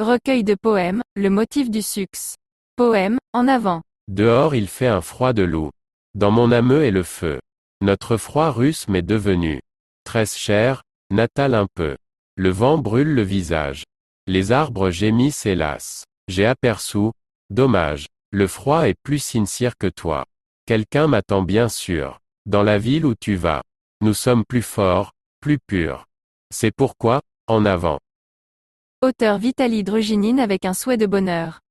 Recueil de poèmes, le motif du sucre. Poème, en avant. Dehors il fait un froid de loup. Dans mon âme est le feu. Notre froid russe m'est devenu très cher, natal un peu. Le vent brûle le visage. Les arbres gémissent hélas. J'ai aperçu, dommage, le froid est plus sincère que toi. Quelqu'un m'attend bien sûr. Dans la ville où tu vas. Nous sommes plus forts, plus purs. C'est pourquoi, en avant. Auteur Vitaly Druginine avec un souhait de bonheur.